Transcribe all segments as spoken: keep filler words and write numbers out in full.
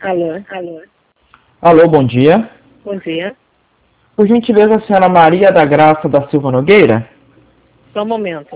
Alô, alô. Alô, bom dia. Bom dia. Por gentileza, a senhora Maria da Graça da Silva Nogueira? Só um momento.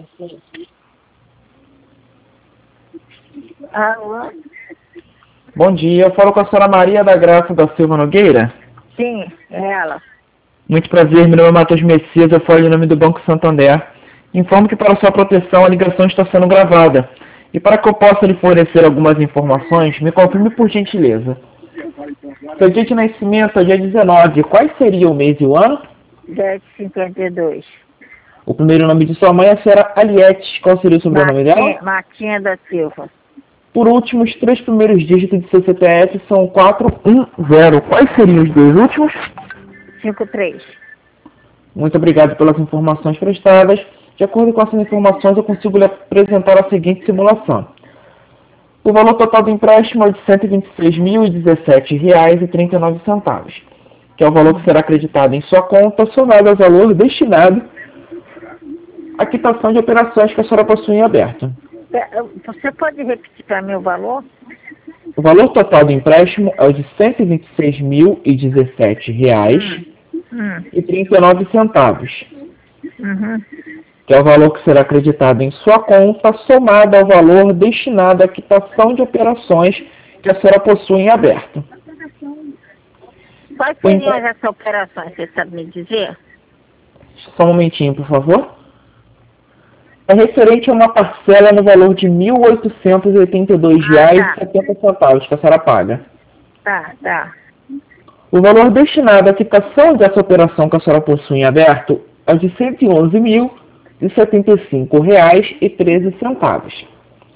Alô? Bom dia, eu falo com a senhora Maria da Graça da Silva Nogueira? Sim, é ela. Muito prazer, meu nome é Matheus Messias, eu falo em nome do Banco Santander. Informo que para sua proteção a ligação está sendo gravada. E para que eu possa lhe fornecer algumas informações, me confirme por gentileza. Seu dia de nascimento é dia dezenove, quais seria o mês e o ano? dez cinquenta e dois. O primeiro nome de sua mãe é a senhora Aliette, qual seria o sobrenome Martinha, dela? Martinha da Silva. Por último, os três primeiros dígitos de seu C P F são quatro um zero. Quais seriam os dois últimos? cinquenta e três. Muito obrigado pelas informações prestadas. De acordo com essas informações, eu consigo lhe apresentar a seguinte simulação. O valor total do empréstimo é de cento e vinte e seis mil e dezessete reais e trinta e nove centavos, que é o valor que será acreditado em sua conta, somado ao valor destinado à quitação de operações que a senhora possui em aberto. Você pode repetir para mim o valor? O valor total do empréstimo é o de cento e vinte e seis mil e dezessete reais Hum. e trinta e nove centavos, Uhum. que é o valor que será acreditado em sua conta, somado ao valor destinado à quitação de operações que a senhora possui em aberto. Quais seriam essas operações, você sabe me dizer? Só um momentinho, por favor. É referente a uma parcela no valor de mil oitocentos e oitenta e dois reais e setenta centavos que a senhora paga. Tá, tá. O valor destinado à quitação dessa operação que a senhora possui em aberto é de cento e onze mil e setenta e cinco reais e treze centavos.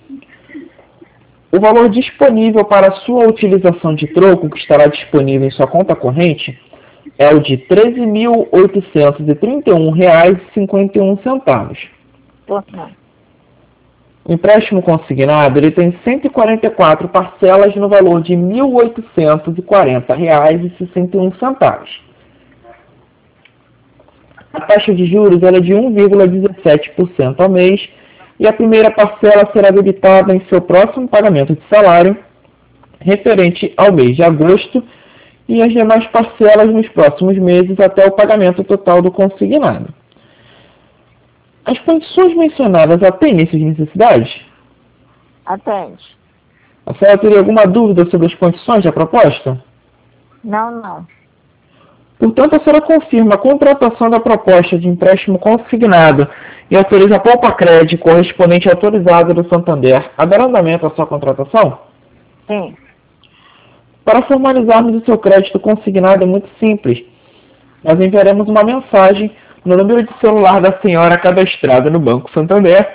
O valor disponível para sua utilização de troco, que estará disponível em sua conta corrente, é o de treze mil oitocentos e trinta e um reais e cinquenta e um centavos. O empréstimo consignado ele tem cento e quarenta e quatro parcelas no valor de mil oitocentos e quarenta reais e sessenta e um centavos. A taxa de juros ela é de um vírgula dezessete por cento ao mês e a primeira parcela será debitada em seu próximo pagamento de salário, referente ao mês de agosto, e as demais parcelas nos próximos meses até o pagamento total do consignado. As condições mencionadas atendem essas necessidades? Atende. A senhora teria alguma dúvida sobre as condições da proposta? Não, não. Portanto, a senhora confirma a contratação da proposta de empréstimo consignado e autoriza a Poupa Crédito correspondente autorizada do Santander a dar andamento à sua contratação? Sim. Para formalizarmos o seu crédito consignado é muito simples. Nós enviaremos uma mensagem no número de celular da senhora cadastrada no Banco Santander,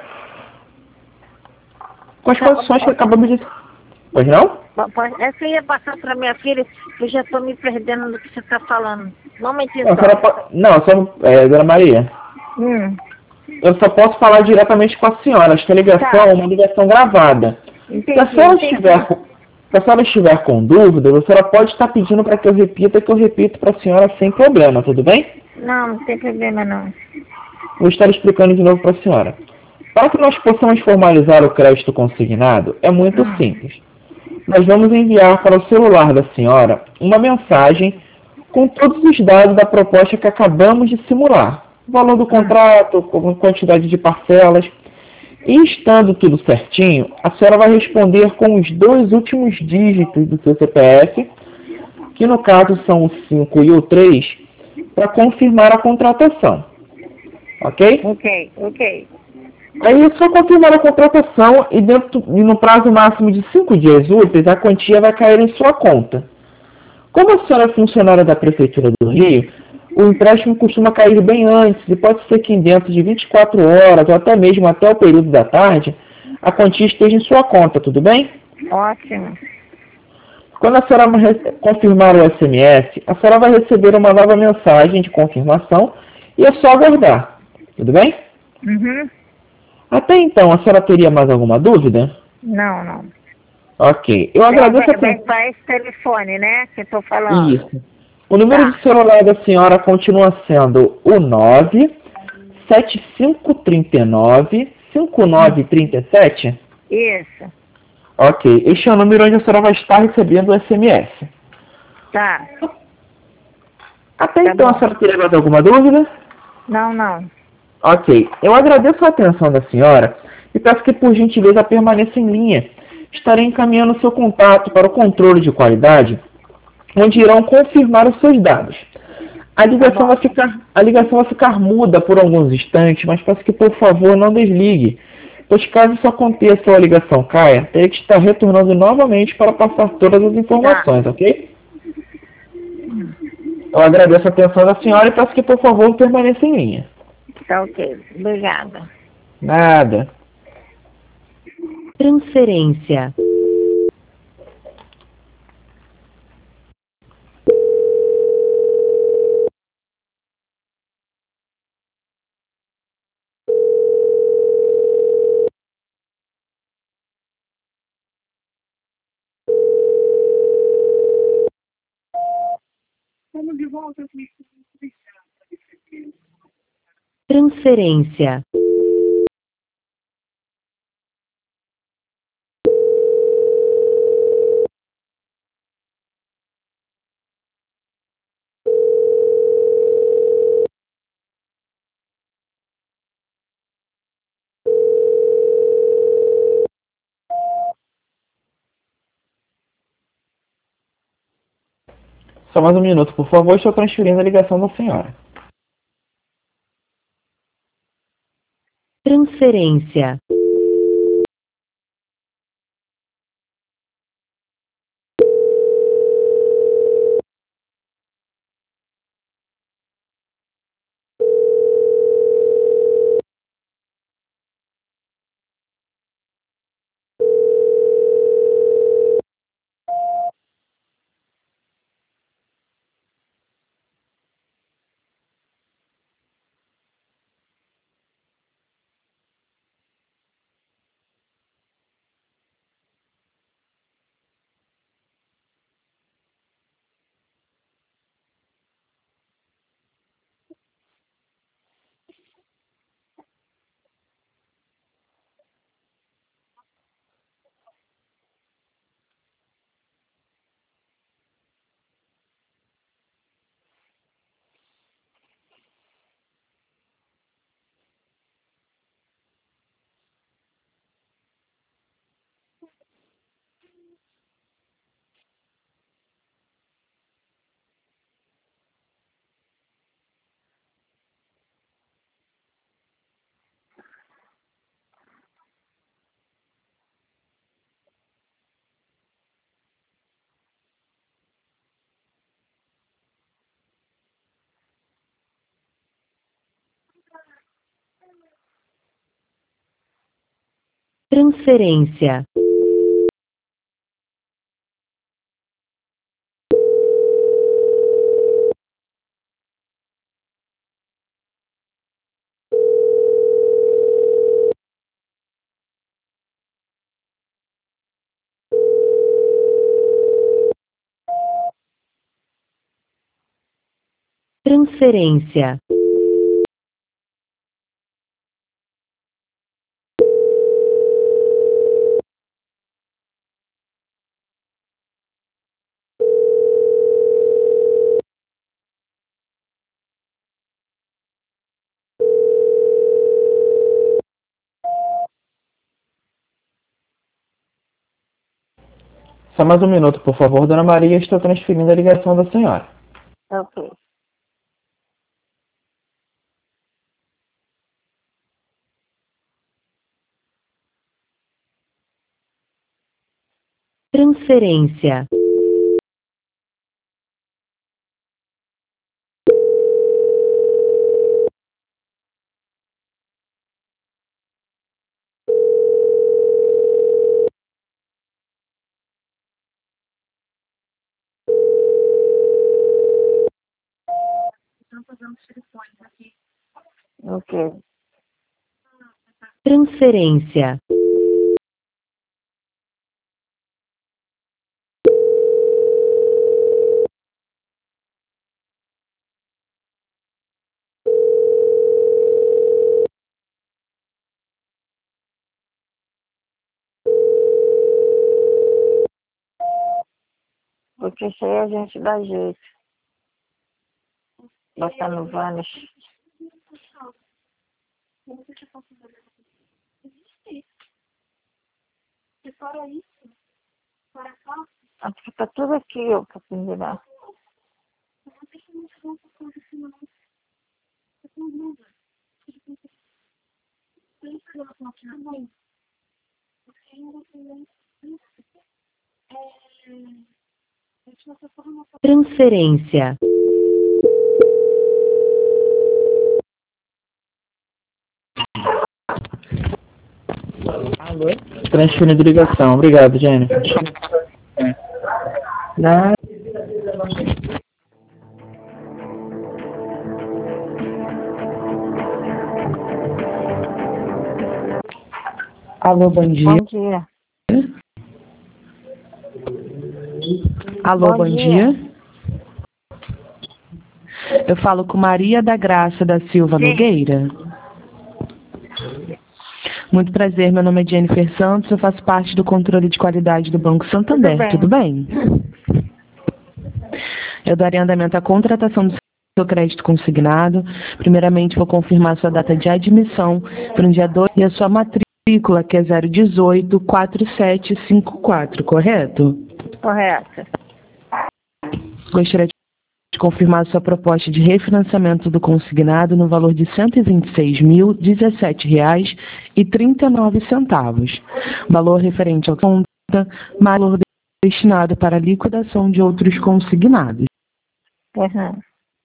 com as condições que acabamos de... Pois não? Essa ia passar para minha filha, eu já estou me perdendo do que você está falando. Um momentinho Não, a só. senhora po... não só, é, dona Maria, Hum. eu só posso falar diretamente com a senhora. Acho que a ligação Tá. é uma ligação gravada. Entendi, Se a senhora entendi. estiver com... Se a senhora estiver com dúvida, a senhora pode estar pedindo para que eu repita, que eu repito para a senhora sem problema, tudo bem? Não, não tem problema não. Vou estar explicando de novo para a senhora. Para que nós possamos formalizar o crédito consignado, é muito Hum. simples. Nós vamos enviar para o celular da senhora uma mensagem com todos os dados da proposta que acabamos de simular. O valor do contrato, a quantidade de parcelas. E estando tudo certinho, a senhora vai responder com os dois últimos dígitos do seu C P F, que no caso são o cinco e o três, para confirmar a contratação. Ok? Ok, ok. Aí é só confirmar a contratação e, dentro, e no prazo máximo de cinco dias úteis, a quantia vai cair em sua conta. Como a senhora é funcionária da Prefeitura do Rio, o empréstimo costuma cair bem antes e pode ser que dentro de vinte e quatro horas ou até mesmo até o período da tarde, a quantia esteja em sua conta, tudo bem? Ótimo. Quando a senhora confirmar o S M S, a senhora vai receber uma nova mensagem de confirmação e é só aguardar, tudo bem? Uhum. Até então, a senhora teria mais alguma dúvida? Não, não. Ok. Eu agradeço a Vai para esse telefone, né, que eu estou falando. Isso. O número Tá. de celular da senhora continua sendo o nove sete cinco três nove cinco nove três sete? Isso. Ok. Este é o número onde a senhora vai estar recebendo o S M S. Tá. Até Tá então, bom. a senhora teria mais alguma dúvida? Não, não. Ok. Eu agradeço a atenção da senhora e peço que, por gentileza, permaneça em linha. Estarei encaminhando seu contato para o controle de qualidade, onde irão confirmar os seus dados. A Tá ligação vai bom. ficar, a ligação vai ficar muda por alguns instantes, mas peço que, por favor, não desligue, pois caso isso aconteça ou a ligação caia, terei que estar retornando novamente para passar todas as Tá. informações, ok? Eu agradeço a atenção da senhora e peço que, por favor, permaneça em linha. Tá ok. Obrigada. Nada. Transferência. Transferência. Só mais um minuto, por favor, estou transferindo a ligação da senhora. Transferência. Transferência. Transferência. Só mais um minuto, por favor, dona Maria, estou transferindo a ligação da senhora. Ok. Transferência. Ok. Transferência. porque isso aí a gente dá jeito. Botar no vanish. Ah, tá tudo aqui, ó, pra pendurar. Transferência. Alô? Transferindo ligação. Obrigado, Jennifer. Não. Alô, bom dia. Bom dia. Alô, Bom bom, dia. dia. Eu falo com Maria da Graça da Silva Sim. Nogueira. Muito prazer, meu nome é Jennifer Santos, eu faço parte do controle de qualidade do Banco Santander. Tudo bem. Tudo bem? Eu darei andamento à contratação do seu crédito consignado. Primeiramente, vou confirmar sua data de admissão para o dia dois e a sua matrícula, que é zero dezoito, quatro sete cinco quatro, correto? Correto. Gostaria de confirmar sua proposta de refinanciamento do consignado no valor de cento e vinte e seis mil, dezessete reais e trinta e nove centavos. Valor referente à conta, mais valor destinado para a liquidação de outros consignados. Uhum.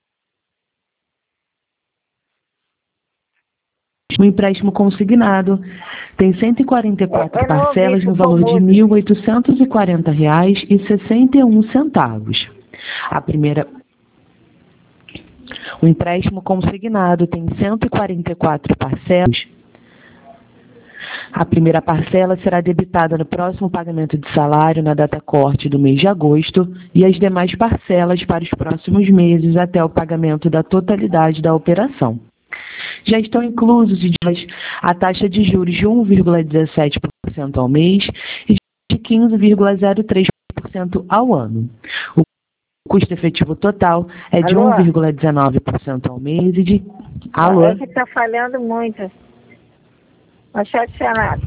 O empréstimo consignado tem cento e quarenta e quatro Eu não ouvi, parcelas no ficou valor de mudo. mil oitocentos e quarenta reais e sessenta e um centavos. A primeira O empréstimo consignado tem cento e quarenta e quatro parcelas. A primeira parcela será debitada no próximo pagamento de salário na data corte do mês de agosto e as demais parcelas para os próximos meses até o pagamento da totalidade da operação. Já estão inclusos a taxa de juros de um vírgula dezessete por cento ao mês e de quinze vírgula zero três por cento ao ano. O O custo efetivo total é de Alô? um vírgula dezenove por cento ao mês e de... Alô? É que tá falhando muito. O chat Senado.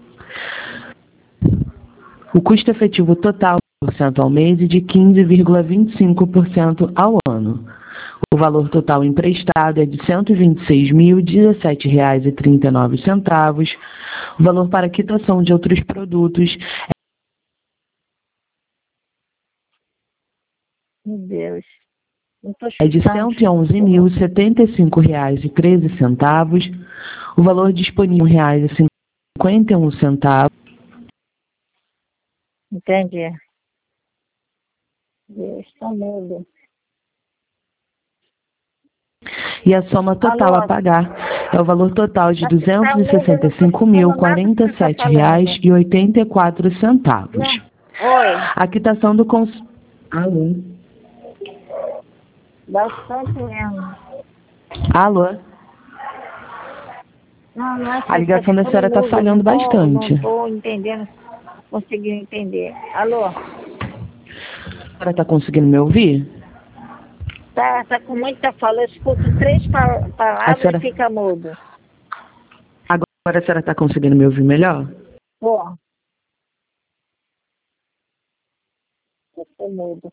O custo efetivo total por cento ao mês e de quinze vírgula vinte e cinco por cento ao ano. O valor total emprestado é de cento e vinte e seis mil, dezessete reais e trinta e nove centavos. O valor para quitação de outros produtos Meu Deus. Não tô é de chutando. cento e onze mil, setenta e cinco reais e treze centavos. O valor disponível é reais e cinquenta e um centavos. Entendi. Deus, tá mudo. E a soma total Alô? a pagar é o valor total de Mas tá duzentos e mudo, sessenta eu e não tô cinco mil, escutando nada que quarenta você e tá sete reais falando. e oitenta e quatro centavos. Não. Oi. A quitação do cons... Alô? Bastante mesmo. Alô? Não, não é A ligação da senhora está falhando não tô, bastante. Não estou entendendo, conseguindo entender. Alô? A senhora está conseguindo me ouvir? Tá, tá com muita fala. Eu escuto três pa palavras senhora- e fica mudo. Agora a senhora está conseguindo me ouvir melhor? Pô. Eu tô mudo.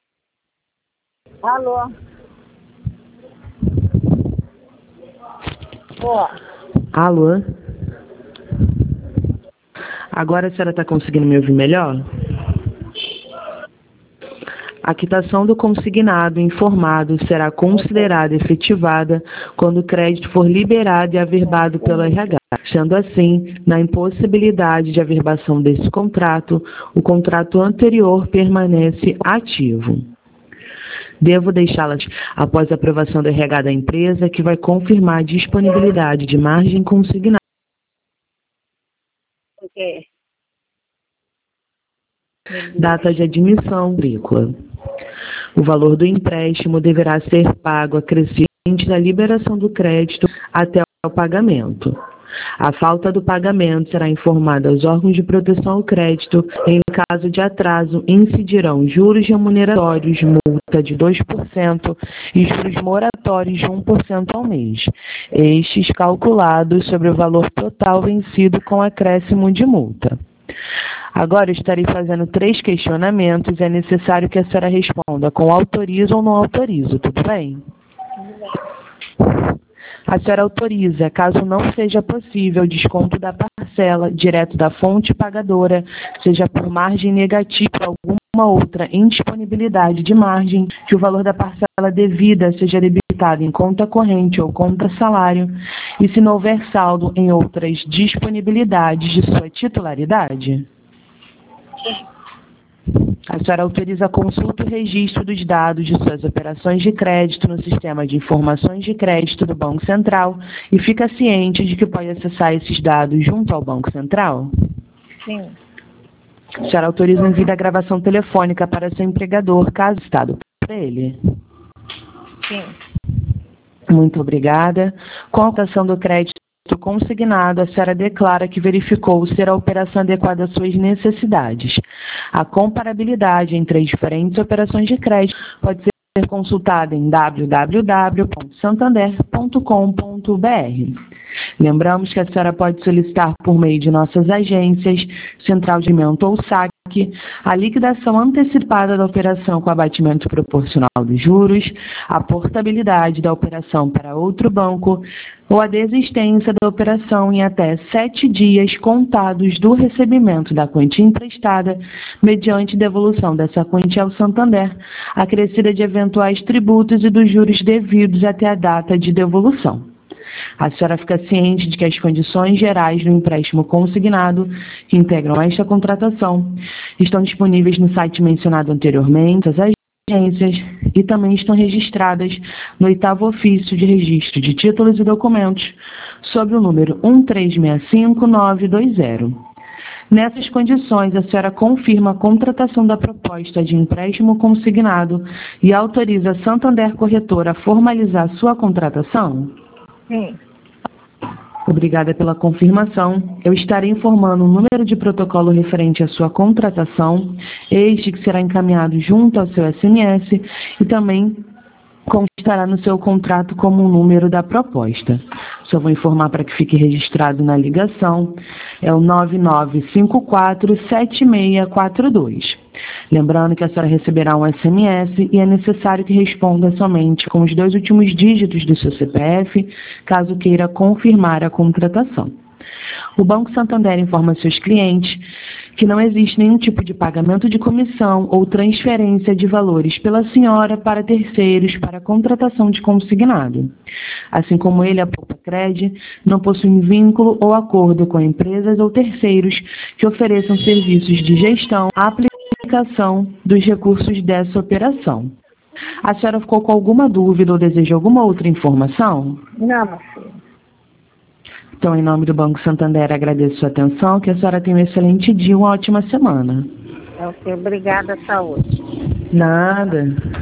Alô? Pô. Alô? Agora a senhora está conseguindo me ouvir melhor? A quitação do consignado informado será considerada efetivada quando o crédito for liberado e averbado pelo R H. Sendo assim, na impossibilidade de averbação desse contrato, o contrato anterior permanece ativo. Devo deixá-las após a aprovação do R H da empresa, que vai confirmar a disponibilidade de margem consignada. Ok. Data de admissão agrícola. O valor do empréstimo deverá ser pago acrescente da liberação do crédito até o pagamento. A falta do pagamento será informada aos órgãos de proteção ao crédito. Em caso de atraso, incidirão juros remuneratórios, multa de dois por cento e juros moratórios de um por cento ao mês. Estes calculados sobre o valor total vencido com acréscimo de multa. Agora eu estarei fazendo três questionamentos e é necessário que a senhora responda com autorizo ou não autorizo, tudo bem? A senhora autoriza, caso não seja possível, o desconto da parcela direto da fonte pagadora, seja por margem negativa ou alguma outra indisponibilidade de margem, que o valor da parcela devida seja debitado em conta corrente ou conta salário, e se não houver saldo em outras disponibilidades de sua titularidade. A senhora autoriza a consulta e registro dos dados de suas operações de crédito no sistema de informações de crédito do Banco Central e fica ciente de que pode acessar esses dados junto ao Banco Central? Sim. A senhora autoriza o envio da gravação telefônica para seu empregador, caso estado para ele? Sim. Muito obrigada. Com a cotação do crédito consignado, a senhora declara que verificou ser a operação adequada às suas necessidades. A comparabilidade entre as diferentes operações de crédito pode ser consultada em w w w ponto santander ponto com ponto b r. Lembramos que a senhora pode solicitar por meio de nossas agências, Central de Alimento ou S A C, a liquidação antecipada da operação com abatimento proporcional dos juros, a portabilidade da operação para outro banco ou a desistência da operação em até sete dias contados do recebimento da quantia emprestada, mediante devolução dessa quantia ao Santander, acrescida de eventuais tributos e dos juros devidos até a data de devolução. A senhora fica ciente de que as condições gerais do empréstimo consignado, que integram esta contratação, estão disponíveis no site mencionado anteriormente, as agências, e também estão registradas no oitavo ofício de registro de títulos e documentos, sob o número um três seis cinco nove dois zero. Nessas condições, a senhora confirma a contratação da proposta de empréstimo consignado e autoriza a Santander Corretora a formalizar sua contratação? Sim. Obrigada pela confirmação. Eu estarei informando o número de protocolo referente à sua contratação, este que será encaminhado junto ao seu S M S e também constará no seu contrato como o número da proposta. Só vou informar para que fique registrado na ligação, é o nove nove cinco quatro sete seis quatro dois. Lembrando que a senhora receberá um S M S e é necessário que responda somente com os dois últimos dígitos do seu C P F, caso queira confirmar a contratação. O Banco Santander informa seus clientes que não existe nenhum tipo de pagamento de comissão ou transferência de valores pela senhora para terceiros para a contratação de consignado. Assim como ele, a Poupa-Cred, não possui vínculo ou acordo com empresas ou terceiros que ofereçam serviços de gestão, aplicação dos recursos dessa operação. A senhora ficou com alguma dúvida ou deseja alguma outra informação? Não, meu filho. Então, em nome do Banco Santander, agradeço sua atenção, que a senhora tenha um excelente dia e uma ótima semana. Ok, obrigada, saúde. Nada.